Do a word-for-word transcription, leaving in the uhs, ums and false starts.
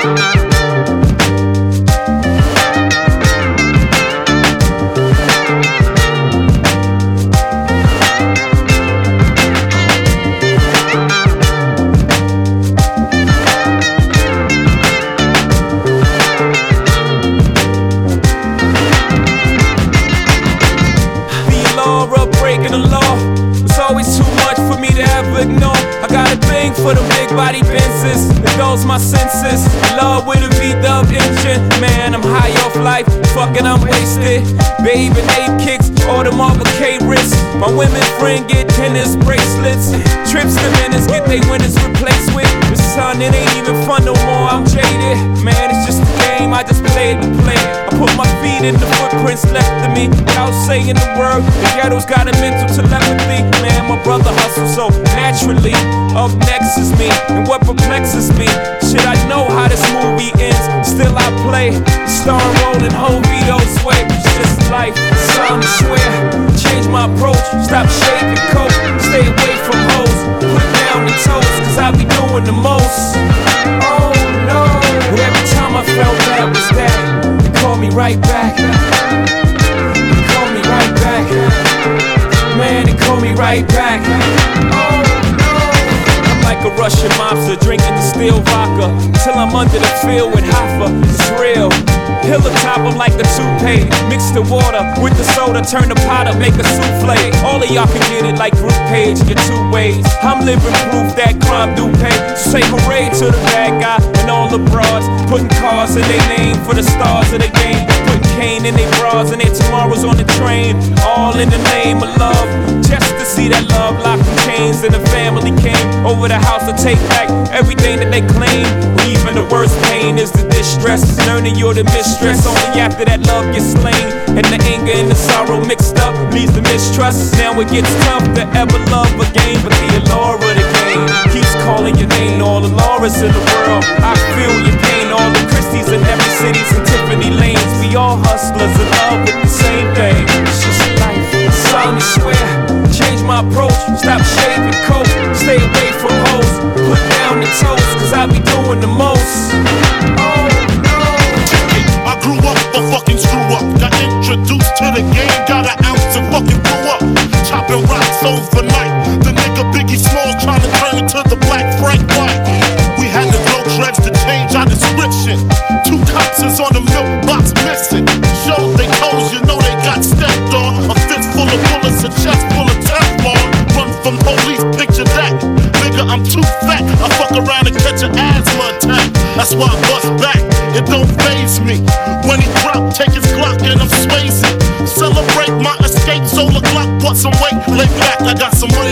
For the big body Benzes, it goes my senses. In love with a V-dub engine. Man, I'm high off life, fucking I'm wasted. Babe and eight kicks, or the Marvel K wrists. My women friend get tennis bracelets. Trips to Venice, get they winners replaced with. The sun, it ain't even fun no more, I'm jaded. Man, it's just a game, I just played to play it. I put my feet in the footprints left of me. Without saying the word, the ghetto's got a mental telepathy. Man, my brother hustles so naturally. Up next is me, and what perplexes me, shit, I know how this movie ends. Still I play, star rolling, whole Vito's way. It's just life, something to swear. Change my approach, stop shaving coat. Stay away from hoes, put down the toes, cause I be doing the most. Oh no, but every time I felt that was that, they call me right back. They call me right back. Man, they call me right back. Oh, like a Russian mobster, drinking distilled vodka till I'm under the field with Hoffa. It's real. Hill atop them like a toupee. Mix the water with the soda, turn the pot up, make a souffle. All of y'all can get it like group page, your two ways. I'm living proof that crime do pay. So say hooray to the bad guy and all the broads, putting cars in their name for the stars of the game. Putting cane in their bras and their tomorrows on the train. All in the name of love, just to see that love locked in chains. And the family came over the house to take back everything that they claim. Even the worst pain is the distress, learning you're the mistress. Only after that love gets slain, and the anger and the sorrow mixed up leads to mistrust. Now it gets tough to ever love again, but the allure of the game keeps calling your name. All the Lauras in the world, I feel your pain. All the Christies in every cities and Tiffany lanes. We all hustlers in love with the same thing. It's just life, something to swear. Change my approach, stop shaving coat. Stay away from hoes, put down the toes, cause I be doing the most. Oh no. I grew up a fucking screw up. Got introduced to the game, got an ounce and fucking blew up. Chopping rocks overnight. The nigga Biggie Smalls trying to turn it to the black Frank White. We had to grow dreads to change our description. Two cops is on the milk box missing. Showed they toes, you know they got stepped on. A fist full of bullets, a chest full of Teflon. Run from police, picture that. Nigga, I'm too fat. I fuck around and catch an asthma attack. That's why I bust back. It don't faze me. When he drop, take his Glock and I'm swayzing. Celebrate my escape, solar clock, put some weight. Lay back, I got some money.